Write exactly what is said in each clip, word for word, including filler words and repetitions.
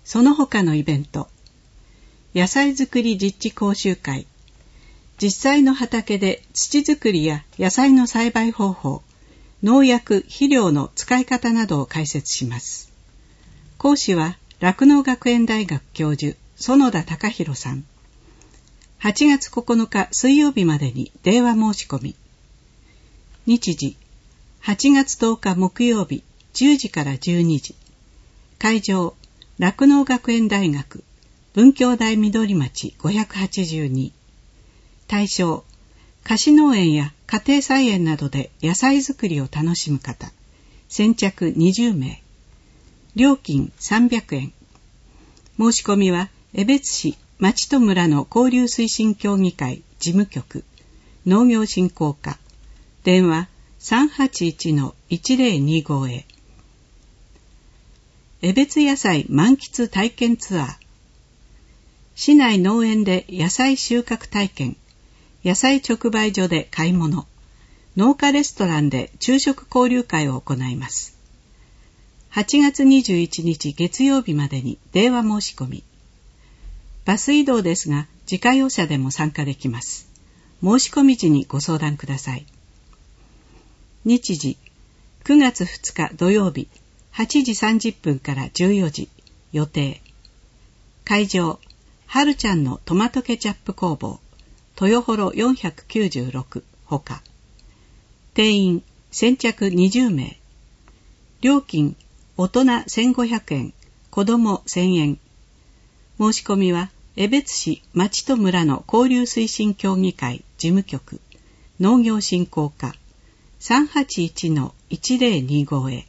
その他のイベント、野菜作り実地講習会、実際の畑で土作りや野菜の栽培方法、農薬・肥料の使い方などを解説します。講師は酪農学園大学教授、園田隆弘さん。はちがつここのか水曜日までに電話申し込み。日時、はちがつとおか木曜日じゅうじからじゅうにじ。会場、酪農学園大学、文教大緑町ごひゃくはちじゅうに。対象、菓子農園や家庭菜園などで野菜作りを楽しむ方、先着にじゅうめい。料金さんびゃくえん。申し込みは、江別市町と村の交流推進協議会事務局、農業振興課、電話 さんはちいちのいちぜろにご へ。江別野菜満喫体験ツアー。市内農園で野菜収穫体験、野菜直売所で買い物、農家レストランで昼食交流会を行います。はちがつにじゅういちにち月曜日までに電話申し込み。バス移動ですが自家用車でも参加できます。申し込み時にご相談ください。日時、くがつふつか土曜日、はちじさんじゅっぷんからじゅうよじ、予定。会場、はるちゃんのトマトケチャップ工房、豊幌よんひゃくきゅうじゅうろくほか。定員先着にじゅうめい。料金大人せんごひゃくえん、子供せんえん。申し込みは江別市町と村の交流推進協議会事務局、農業振興課 さんはちいちのいちぜろにご へ。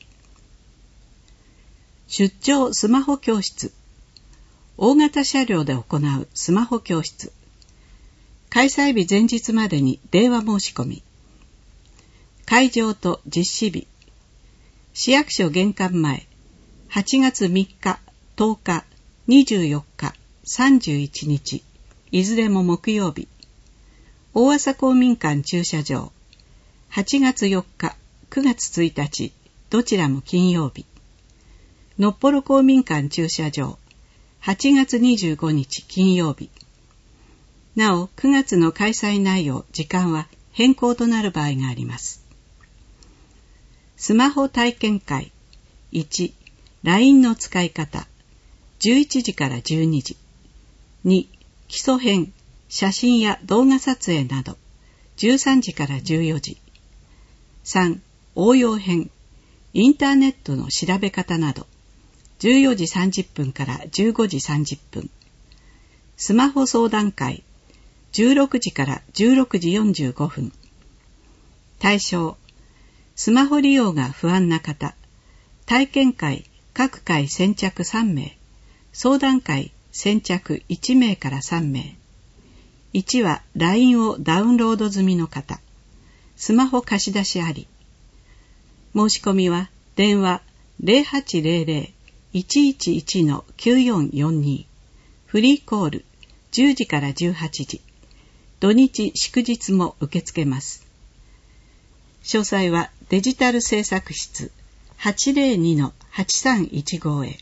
出張スマホ教室。大型車両で行うスマホ教室。開催日前日までに電話申し込み。会場と実施日。市役所玄関前、はちがつみっか、とおか、にじゅうよっか、さんじゅういちにち、いずれも木曜日。大麻公民館駐車場、はちがつよっか、くがつついたち、どちらも金曜日。のっぽろ公民館駐車場、はちがつにじゅうごにち金曜日。なお、くがつの開催内容、時間は変更となる場合があります。スマホ体験会。いち、ライン の使い方。じゅういちじからじゅうにじ。に、基礎編、写真や動画撮影など。じゅうさんじからじゅうよじ。さん、応用編、インターネットの調べ方など。じゅうよじさんじゅっぷんからじゅうごじさんじゅっぷん。スマホ相談会。じゅうろくじからじゅうろくじよんじゅうごふん。対象、スマホ利用が不安な方、体験会各回先着さんめい、相談会先着いちめいからさんめい。いちは ライン をダウンロード済みの方、スマホ貸し出しあり。申し込みは電話 ゼロはちゼロゼロ いちいちいちのきゅうよんよんに、フリーコールじゅうじからじゅうはちじ。土日祝日も受け付けます。詳細はデジタル制作室 はちゼロにのはちさんいちご へ。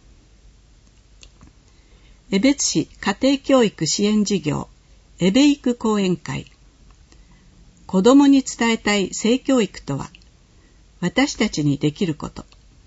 江別市家庭教育支援事業江部育講演会。子どもに伝えたい性教育とは、私たちにできること。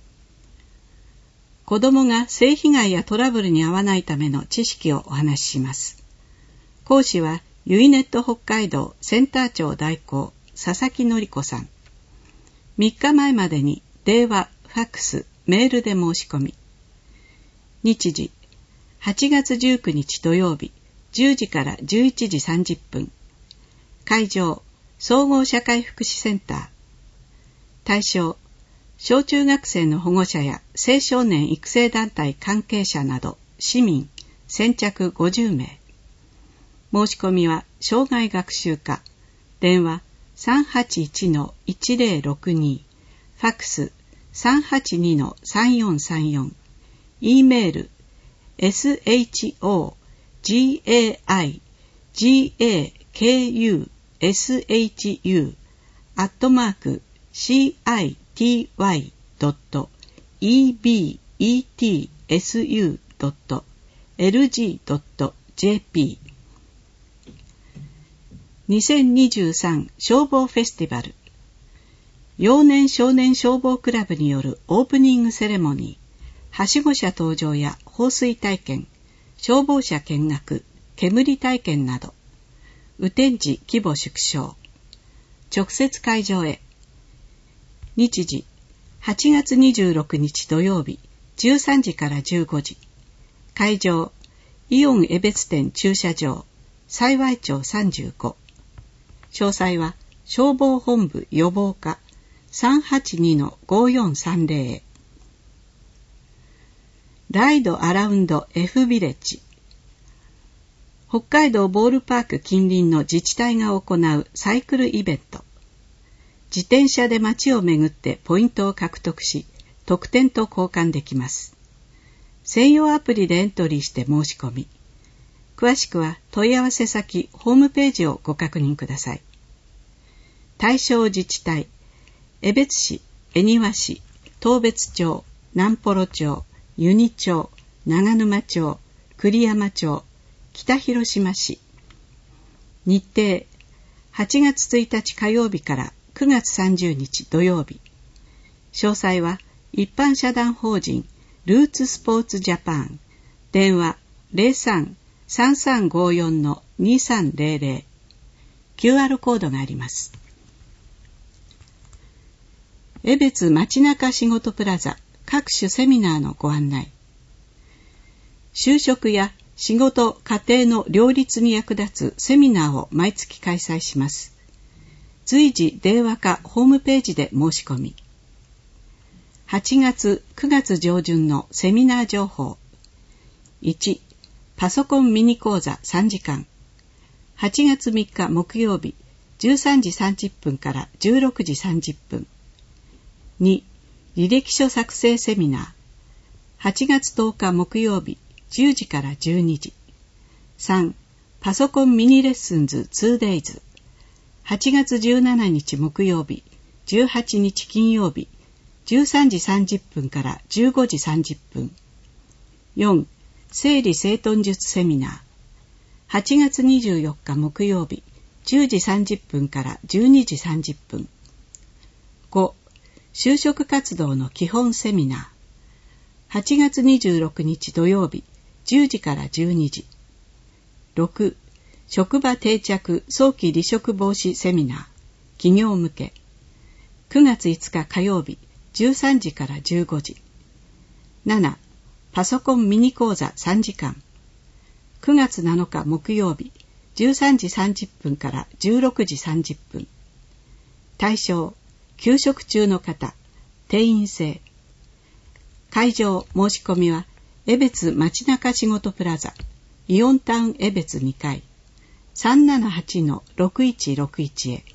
子どもが性被害やトラブルに遭わないための知識をお話しします。講師はユイネット北海道センター長代行佐々木典子さん。みっかまえまでに電話、ファックス、メールで申し込み。日時、はちがつじゅうくにち土曜日、じゅうじからじゅういちじさんじゅっぷん。会場、総合社会福祉センター。対象、小中学生の保護者や青少年育成団体関係者など市民先着ごじゅうめい。申し込みは障害学習課、電話 さんはちいちのいちゼロろくに、ファックス さんはちにのさんよんさんよん、E メール エスエイチオージェイアイジェイエーケーユーエスエイチユー アットマーク シーアイティーワイドットイービーイーティーエスユードットエルジードットジェーピー にせんにじゅうさん消防フェスティバル幼年少年消防クラブによるオープニングセレモニー、はしご車登場や放水体験、消防車見学、煙体験など、雨天時規模縮小。直接会場へ。日時、はちがつにじゅうろくにち土曜日、じゅうさんじからじゅうごじ。会場、イオン江別店駐車場、幸町さんじゅうご。詳細は、消防本部予防課 さんはちにのごよんさんゼロ へ。ライドアラウンド F ビレッジ。北海道ボールパーク近隣の自治体が行うサイクルイベント。自転車で街を巡ってポイントを獲得し、特典と交換できます。専用アプリでエントリーして申し込み。詳しくは問い合わせ先、ホームページをご確認ください。対象自治体、江別市、恵庭市、当別町、南幌町、由仁町、長沼町、栗山町、北広島市。日程、はちがつついたち火曜日からくがつさんじゅうにち土曜日。詳細は一般社団法人ルーツスポーツジャパン。電話 ゼロさん さんさんごよん にさんゼロゼロ。キューアール コードがあります。江別街中仕事プラザ各種セミナーのご案内。就職や仕事・家庭の両立に役立つセミナーを毎月開催します。随時電話かホームページで申し込み。はちがつ、くがつ上旬のセミナー情報。いち、パソコンミニ講座さんじかん。はちがつみっか木曜日、じゅうさんじさんじゅっぷんからじゅうろくじさんじゅっぷん。に、履歴書作成セミナー。はちがつとおか木曜日、じゅうじからじゅうにじ。さん、パソコンミニレッスンズ ツーデイズ。はちがつじゅうしちにち木曜日、じゅうはちにち金曜日、じゅうさんじさんじゅっぷんからじゅうごじさんじゅっぷん。よん、整理整頓術セミナー。はちがつにじゅうよっか木曜日、じゅうじさんじゅっぷんからじゅうにじさんじゅっぷん。ご、就職活動の基本セミナー。はちがつにじゅうろくにち土曜日、じゅうじからじゅうにじ。ろく、職場定着早期離職防止セミナー、企業向け。くがついつか火曜日、じゅうさんじからじゅうごじ。なな、パソコンミニ講座さんじかん。くがつなのか木曜日、じゅうさんじさんじゅっぷんからじゅうろくじさんじゅっぷん。対象、休職中の方、定員制。会場申し込みは、江別街中仕事プラザ、イオンタウン江別にかい、さんななはちのろくいちろくいち へ。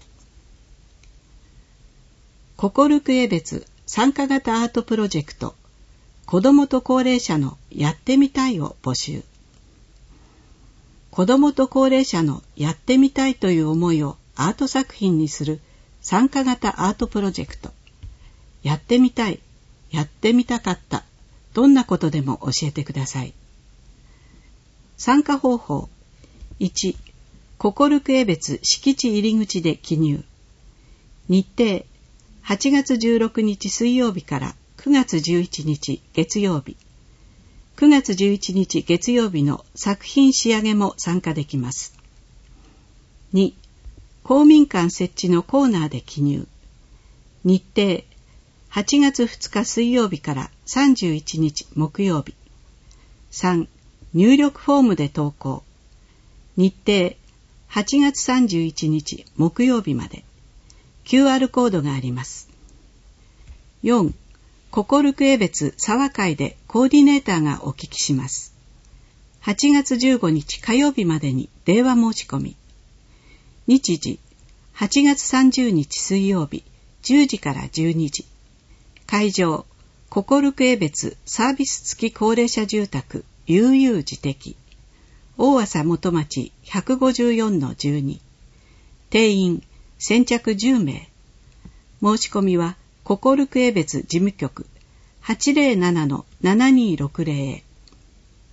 ここるく江別参加型アートプロジェクト、子どもと高齢者のやってみたいを募集。子どもと高齢者のやってみたいという思いをアート作品にする参加型アートプロジェクト。やってみたい、やってみたかった、どんなことでも教えてください。参加方法。いち、ここるく江別敷地入り口で記入。日程、はちがつじゅうろくにち水曜日からくがつじゅういちにち月曜日。くがつじゅういちにち月曜日の作品仕上げも参加できます。に、公民館設置のコーナーで記入。日程、はちがつふつか水曜日からさんじゅういちにち木曜日。さん、入力フォームで投稿。日程、はちがつさんじゅういちにち木曜日まで。キューアール コードがあります。よん、ここるく江別沢会でコーディネーターがお聞きします。はちがつじゅうごにち火曜日までに電話申し込み。日時、はちがつさんじゅうにち水曜日、じゅうじからじゅうにじ。会場、ここるく江別サービス付き高齢者住宅、悠々自適。大浅元町 ひゃくごじゅうよんのじゅうに。定員、先着じゅうめい。申し込みは、ここるく江別事務局 はちゼロななのななにーろくゼロ へ。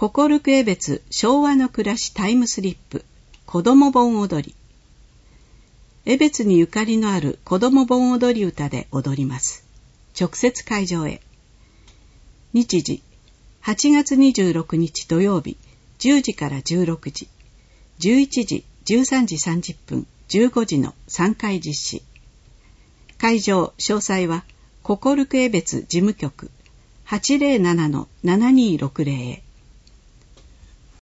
心く江別昭和の暮らしタイムスリップ子ども盆踊り。江別にゆかりのある子ども盆踊り歌で踊ります。直接会場へ。日時はちがつにじゅうろくにち土曜日じゅうじからじゅうろくじ、じゅういちじ、じゅうさんじさんじゅっぷん、じゅうごじのさんかい実施。会場詳細は心く江別事務局 はちまるななのななにーろくぜろ へ。